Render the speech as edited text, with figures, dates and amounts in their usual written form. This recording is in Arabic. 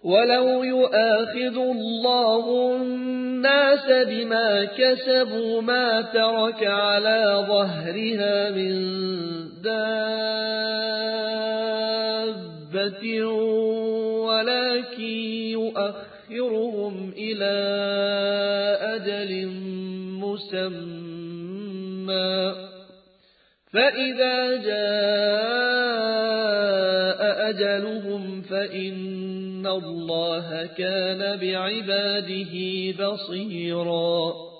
ولو يؤاخذ الله الناس بما كسبوا ما ترك على ظهرها من دابة ولكن يؤخرهم إلى أجل مسمى فإذا جاء أجلهم فإن الله كان بعباده بصيرا